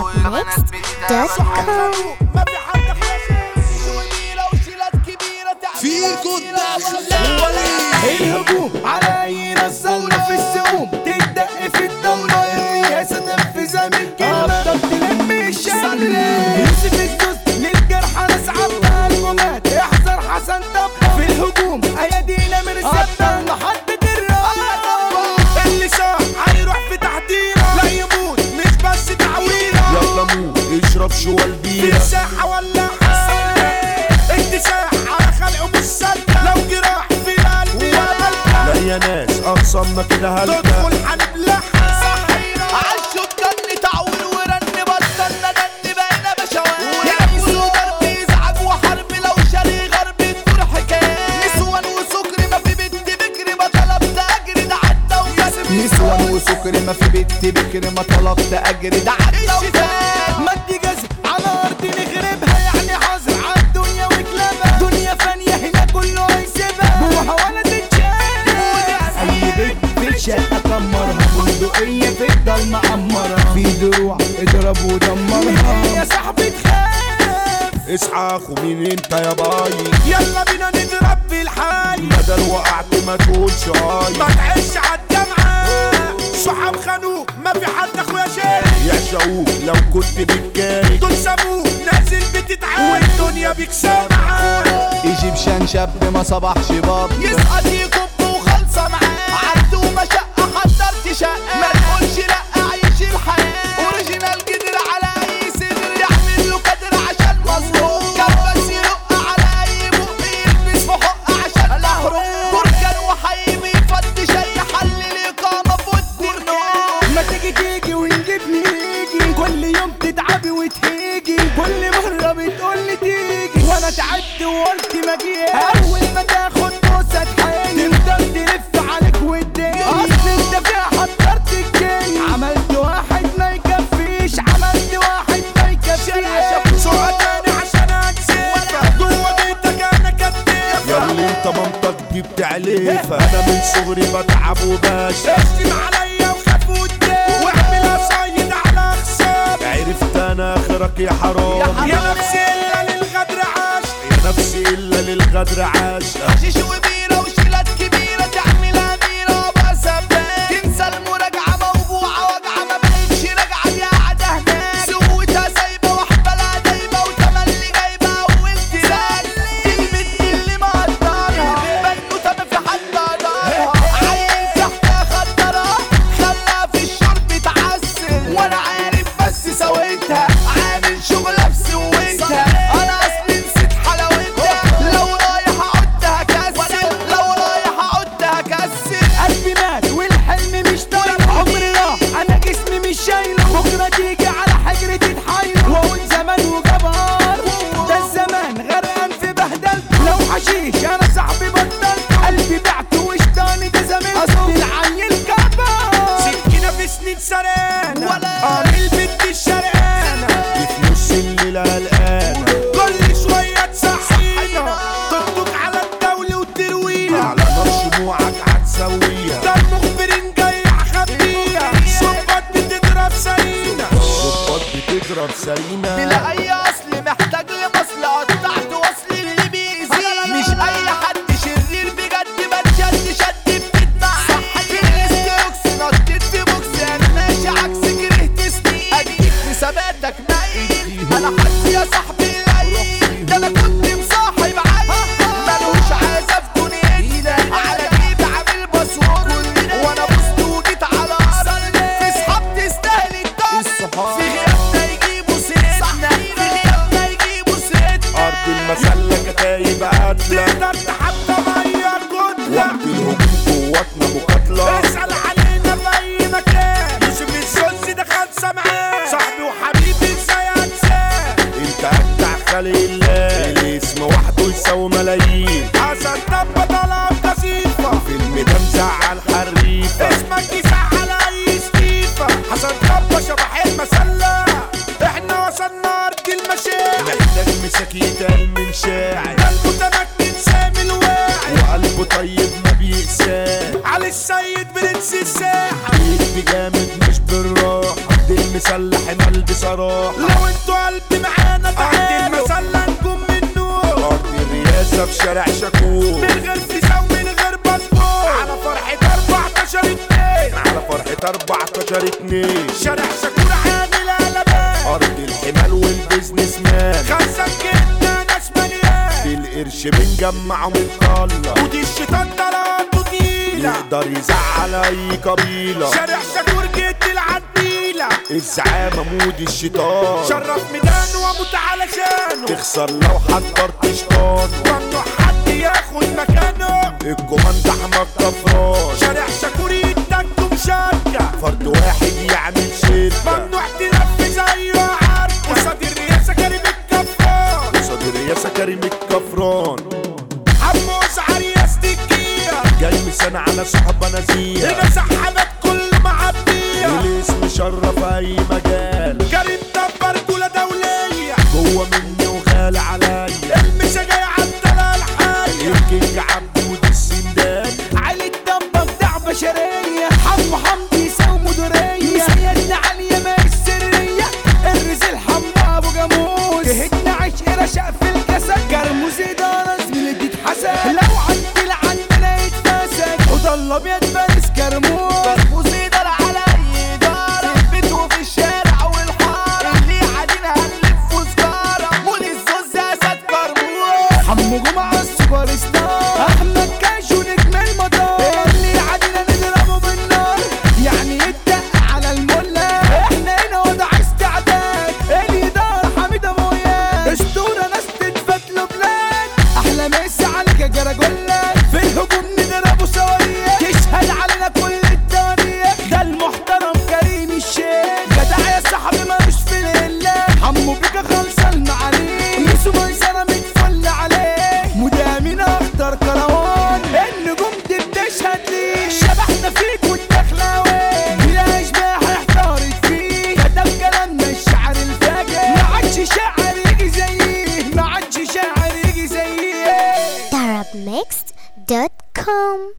ما في حد خلاص ونيلة وشيلات كبيرة فيكو الدخلاوي الهجوم على اي نزلنا في السموم تدق في الضلمة الرئاسة تنفذها من كلمة تلم الشعب يوسف الجزء للجرحى ناس عبها الجمات احذر حسن طبة في الهجوم ايادينا مرسبة محطة الرابطة اللي صاح هيروح في تحضيرة لا يموت مش بس تعويرة يلا موت اشرب شوال بيرة في الساحة ولا اكتساح على خلقه بالسلة لو جراح في القلب يا ملكة لا يا ناس اقصامنا كده هلكة تدخل هنبلعها صحيرة عشو الجن تعويل ورن بطلنا دن بقينا بشوات ياكلوا ضرب يزعج وحرب لو شاري غرب تدور حكايات نسوان وسكر ما في بنت بكري ما طلبت اجري ده عدى وكسب نسوان وسكر ما في بنت بكر ما طلبت اجري ده عدى وكسب مدي جزء على ارض نخربها يعني حظر على الدنيا وكلابها دنيا فانية هنا كله هيسيبها جواها ولا تتشاف اي بيت في الشقة كمرها بندقية في الضلمة عمرها في دروع اضرب ودمرها يا صاحبي تخاف اصحى اخو مين انت يا باي يلا بينا نضرب بالحي بدل وقعت ما تقولش ما اي تعيش عالجامعة صحاب خانوق ما في حد اخويا شاري يعشقوك لو كنت بالكاري دول سابوك نازل بتتعب والدنيا بيك سامعة ايجيبشن شاب ما صبحش باب يسقط يكب وخلصة معاه عد ومشقة حضرت شقة ما تقولش لأ عيش الحياة اوريجينال قدر على اي صدر يعمل له كدر عشان مظلوم كبس يرق على اي بق يلبس في حق عشان محروم بركان وحي بيفتش اي حل الاقامة في الدرنوم ما تيجي ونجيب نيجي كل يوم تتعبي وتهيجي كل مرة بتقولي تيجي وانا تعبت وقلت ما جيش اول ما تاخد بوسة تحيي تفضل تلف عليك وتدين اصل انت فيها حضرت الجن عملت واحد ما يكفيش عملت واحد ما يكفيش سرعة تاني عشان اكسبها جوه بيتك انا كتيفة ياللي انت مامتك جبت عليفة انا من صغري بتعب وباشا اشتم عليا وخاف وتدين واعملها صايد على خصام عرفت انا اخرك يا حرام يا نفسي الا للغدر عاش يا نفسي الا للغدر عاش حشيش وبيرة وشيلات كبيرة تعملها ميرة وبسبات تنسى المراجعة موجوعة وجعة ما بقتش راجعة دي قاعدة هناك سوتها سايبة واحبالها دايبة وتملي جايبة أول تراك البنت اللي مقدرها بنوتة ما في حد قدرها عايز تحتها خدرها خلاها في الشرب تعسل وأنا عارف بس سويتها عامل شغلة بسويتها أنا أصلي نسيت حلاوتها لو رايح أعدها كسر لو رايح أعدها كسر قلبي مات والحلم مش طايله عمري راح أنا جسمي مش شايله بكرة تيجي على حجري تتحايله وأقول زمان وجبار ده الزمان غرقان في بهدلته لو حشيش أنا صاحبي بطلت قلبي بعته وشطاني ده زمان أصل العيل كبار سكينة في سنين سرقانة ولا البنت الشرقانة في نص الليلة قلقانة كل شوية تصحينا تطلق على الدولة وترويها على نار شموعك هتسويها ده المخبرين جاي اخبيها صبات بتضرب سرينا الشطات بتضرب سرينا بلا اي اصل محتاج لمصل قطعت وصل اللي بيزيد مش اي حد شرير بجد بتشد شد بتتبع صح في الاستروكس نطيت في بوكس انا ماشي عكس كرهت سنين اديك في ثباتك نايم انا حاسس يا صاحبي قليل ده انا كنت مصاحب عيل ملوش عازة في دنيتي على جيب عامل باسورد وانا بصت وجيت على ارض في صحاب تستاهل الضرب في غيابنا يجيبوا سيرتنا في غيابنا يجيبوا سيرتنا ارض المسلة كتايب قتلة تقدر حتى ميه كتلة وقت الهجوم قواتنا مقاتلة اسأل علينا في اي مكان يوسف الزوز ده خالصة معاه صاحبي وحبيبي ازاي انساه انت اجدع خلق الله الاسم وحده يساوي ملايين حسن طب طلب كثيفة في الميدان زعل حريفة اسمك يزعل اي ستيفة حسن طب شبح المسلة احنا وصلنا ارض المشاعر محتاج مساك يتقال من شاعر ده المتمكن سامي الواعي وقلبه طيب ما بيقساه علي السيد برنس الساحة بيدي جامد مش بالراحة دي المسلح ملبس بصراحة. لو انتوا قلبي معانا تعالوا المسلة نجوم من نور. أرض الرئاسة في شارع شاكور، من غير فيزا ومن غير باسبور. على فرحة 14/2 على فرحة 14/2 شارع شاكور عامل قلبان. أرض الحمال والبيزنس مان، 5 جنيه ناس مليان. القرش بنجمعه من طلة، ودي الشيطان طلعته تقيلة يقدر يزعل أي قبيلة. شارع شاكور جد العديلة. الزعامة مودي الشيطان، شرف ميدان واموت علشانه. تخسر لو حضرت شيطان، ممنوع حد ياخد مكانه. الكوماند أحمد كفران. شارع شاكور يدك مشجع. فرد واحد يعمل شركة، ممنوع تنفذ ايوه عارف. قصاد الرئاسة كريم الكفار. قصاد الرئاسة كريم الكفران. عمو ازعر يا ستيكية. جاي مسانة على صحبة نزيهة، هنا سحبت كل معبية. الاسم شرف أي مكان.